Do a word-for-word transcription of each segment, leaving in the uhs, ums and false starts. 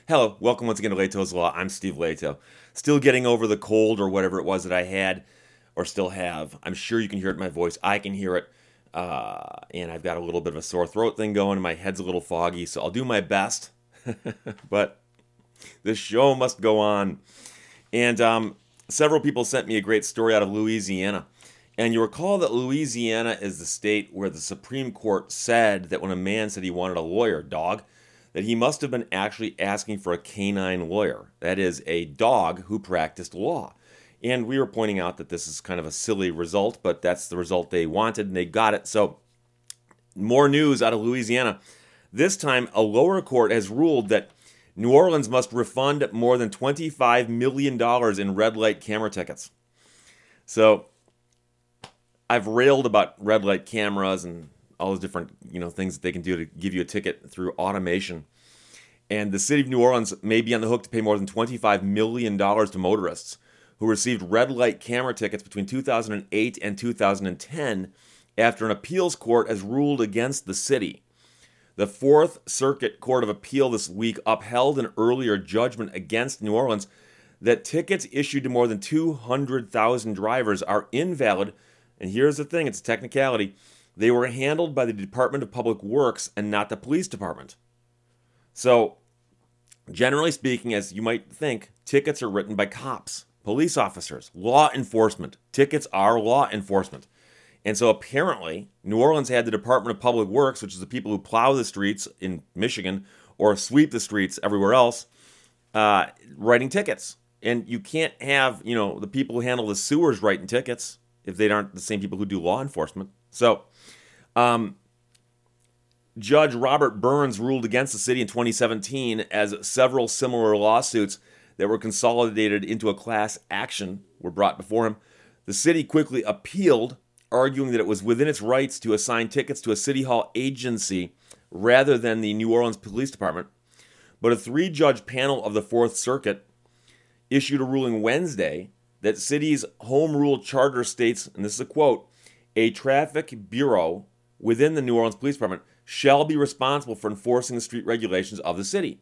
Hello, welcome once again to Leto's Law. I'm Steve Leto. Still getting over the cold or whatever it was that I had or still have. I'm sure you can hear it in my voice. I can hear it. Uh, and I've got a little bit of a sore throat thing going. My head's a little foggy, so I'll do my best. But the show must go on. And um, several people sent me a great story out of Louisiana. And you recall that Louisiana is the state where the Supreme Court said that when a man said he wanted a lawyer, dog, that he must have been actually asking for a canine lawyer. That is, a dog who practiced law. And we were pointing out that this is kind of a silly result, but that's the result they wanted, and they got it. So, more news out of Louisiana. This time, a lower court has ruled that New Orleans must refund more than twenty-five million dollars in red light camera tickets. So, I've railed about red light cameras and all those different, you know, things that they can do to give you a ticket through automation. And the city of New Orleans may be on the hook to pay more than twenty-five million dollars to motorists who received red light camera tickets between two thousand eight and two thousand ten after an appeals court has ruled against the city. The Fourth Circuit Court of Appeal this week upheld an earlier judgment against New Orleans that tickets issued to more than two hundred thousand drivers are invalid. And here's the thing, it's a technicality. They were handled by the Department of Public Works and not the police department. So, generally speaking, as you might think, tickets are written by cops, police officers, law enforcement. Tickets are law enforcement. And so apparently, New Orleans had the Department of Public Works, which is the people who plow the streets in Michigan or sweep the streets everywhere else, uh, writing tickets. And you can't have, you know, the people who handle the sewers writing tickets if they aren't the same people who do law enforcement. So, um, Judge Robert Burns ruled against the city in twenty seventeen as several similar lawsuits that were consolidated into a class action were brought before him. The city quickly appealed, arguing that it was within its rights to assign tickets to a city hall agency rather than the New Orleans Police Department. But a three-judge panel of the Fourth Circuit issued a ruling Wednesday that city's home rule charter states, and this is a quote, a traffic bureau within the New Orleans Police Department shall be responsible for enforcing the street regulations of the city.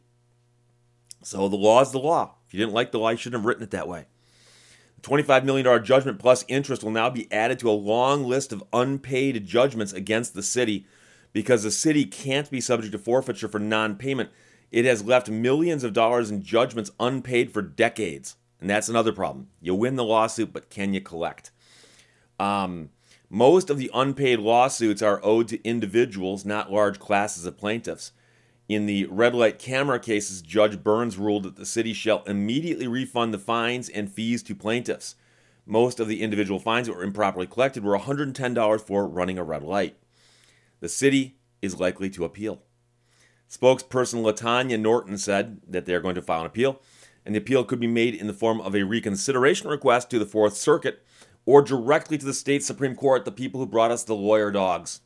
So the law is the law. If you didn't like the law, you shouldn't have written it that way. The twenty-five million dollars judgment plus interest will now be added to a long list of unpaid judgments against the city because the city can't be subject to forfeiture for non-payment. It has left millions of dollars in judgments unpaid for decades. And that's another problem. You win the lawsuit, but can you collect? Um... Most of the unpaid lawsuits are owed to individuals, not large classes of plaintiffs. In the red light camera cases, Judge Burns ruled that the city shall immediately refund the fines and fees to plaintiffs. Most of the individual fines that were improperly collected were one hundred ten dollars for running a red light. The city is likely to appeal. Spokesperson LaTanya Norton said that they are going to file an appeal, and the appeal could be made in the form of a reconsideration request to the Fourth Circuit, or directly to the state Supreme Court, the people who brought us the lawyer dogs.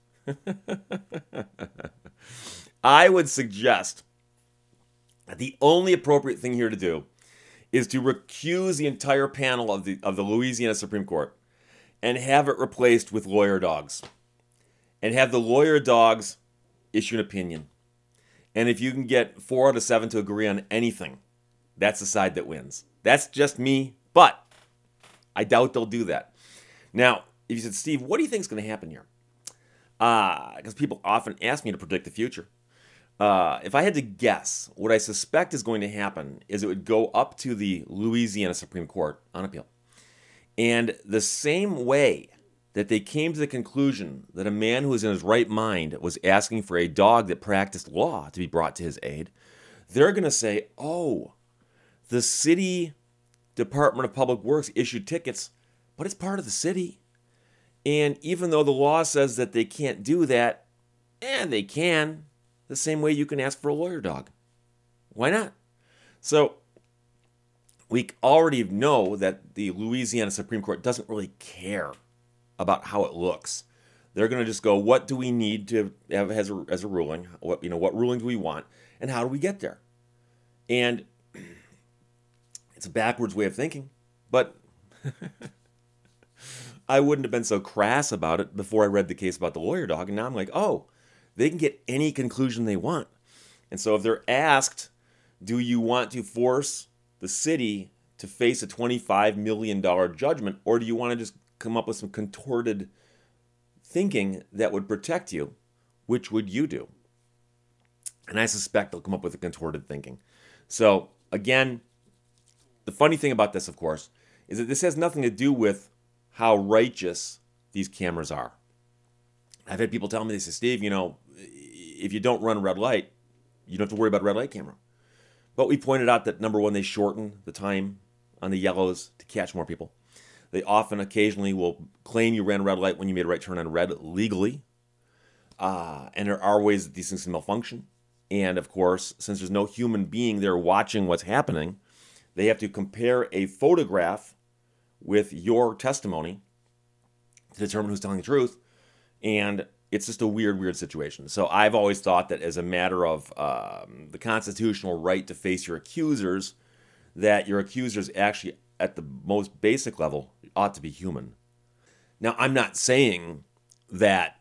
I would suggest that the only appropriate thing here to do is to recuse the entire panel of the of the Louisiana Supreme Court and have it replaced with lawyer dogs. And have the lawyer dogs issue an opinion. And if you can get four out of seven to agree on anything, that's the side that wins. That's just me, but I doubt they'll do that. Now, if you said, Steve, what do you think is going to happen here? Because uh, people often ask me to predict the future. Uh, if I had to guess, what I suspect is going to happen is it would go up to the Louisiana Supreme Court on appeal. And the same way that they came to the conclusion that a man who was in his right mind was asking for a dog that practiced law to be brought to his aid, they're going to say, oh, the city Department of Public Works issued tickets, but it's part of the city. And even though the law says that they can't do that, and they can, the same way you can ask for a lawyer dog. Why not? So we already know that the Louisiana Supreme Court doesn't really care about how it looks. They're going to just go, what do we need to have as a, as a ruling? What, you know, what ruling do we want? And how do we get there? And it's a backwards way of thinking, but I wouldn't have been so crass about it before I read the case about the lawyer dog. And now I'm like, oh, they can get any conclusion they want. And so if they're asked Do you want to force the city to face a twenty-five million dollars judgment, or do you want to just come up with some contorted thinking that would protect you? Which would you do? And I suspect they'll come up with a contorted thinking. So, again, the funny thing about this, of course, is that this has nothing to do with how righteous these cameras are. I've had people tell me, they say, Steve, you know, if you don't run a red light, you don't have to worry about a red light camera. But we pointed out that, number one, they shorten the time on the yellows to catch more people. They often, occasionally, will claim you ran a red light when you made a right turn on red legally. Uh, and there are ways that these things can malfunction. And, of course, since there's no human being there watching what's happening, they have to compare a photograph with your testimony to determine who's telling the truth. And it's just a weird, weird situation. So I've always thought that as a matter of um, the constitutional right to face your accusers, that your accusers actually, at the most basic level, ought to be human. Now, I'm not saying that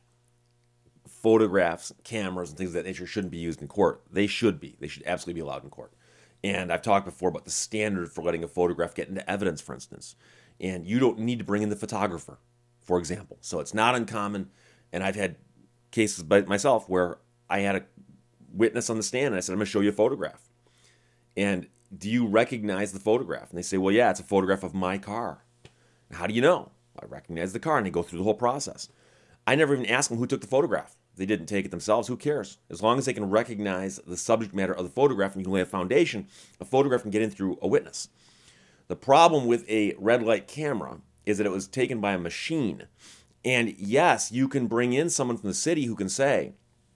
photographs, cameras, and things of that nature shouldn't be used in court. They should be. They should absolutely be allowed in court. And I've talked before about the standard for letting a photograph get into evidence, for instance. And you don't need to bring in the photographer, for example. So it's not uncommon. And I've had cases by myself where I had a witness on the stand and I said, I'm going to show you a photograph. And do you recognize the photograph? And they say, well, yeah, it's a photograph of my car. How do you know? I recognize the car, and they go through the whole process. I never even asked them who took the photograph. They didn't take it themselves. Who cares? As long as they can recognize the subject matter of the photograph and you can lay a foundation, a photograph can get in through a witness. The problem with a red light camera is that it was taken by a machine. And yes, you can bring in someone from the city who can say,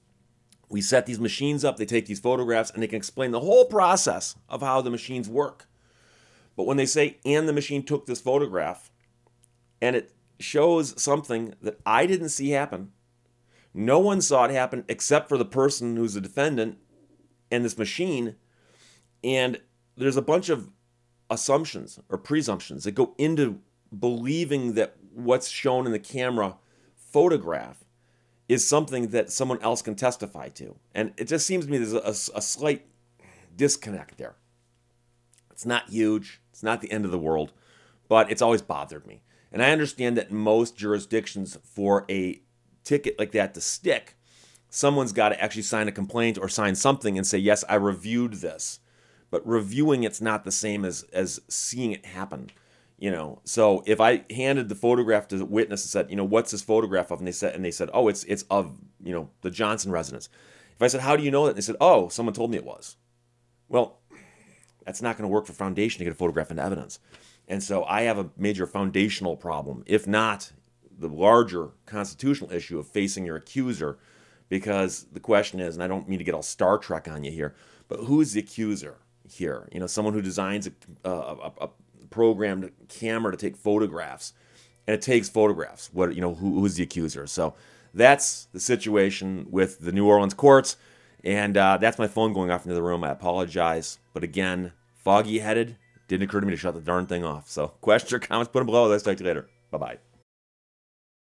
we set these machines up, they take these photographs, and they can explain the whole process of how the machines work. But when they say, and the machine took this photograph, and it shows something that I didn't see happen, no one saw it happen except for the person who's the defendant and this machine, and there's a bunch of assumptions or presumptions that go into believing that what's shown in the camera photograph is something that someone else can testify to. And it just seems to me there's a, a slight disconnect there. It's not huge. It's not the end of the world, but it's always bothered me. And I understand that in most jurisdictions, for a ticket like that to stick, someone's got to actually sign a complaint or sign something and say, yes, I reviewed this. But reviewing it's not the same as, as seeing it happen. You know, so if I handed the photograph to the witness and said, you know, what's this photograph of? And they said, and they said, oh, it's it's of, you know, the Johnson residence. If I said, how do you know that? And they said, oh, someone told me it was. Well, that's not going to work for foundation to get a photograph into evidence. And so I have a major foundational problem, if not the larger constitutional issue of facing your accuser, because the question is, and I don't mean to get all Star Trek on you here, but who is the accuser here? You know, someone who designs a, a, a, a programmed camera to take photographs, and it takes photographs. What, you know, who, who's the accuser? So that's the situation with the New Orleans courts, and uh, that's my phone going off into the room. I apologize, but again, foggy-headed. Didn't occur to me to shut the darn thing off. So questions or comments, put them below. Let's talk to you later. Bye-bye.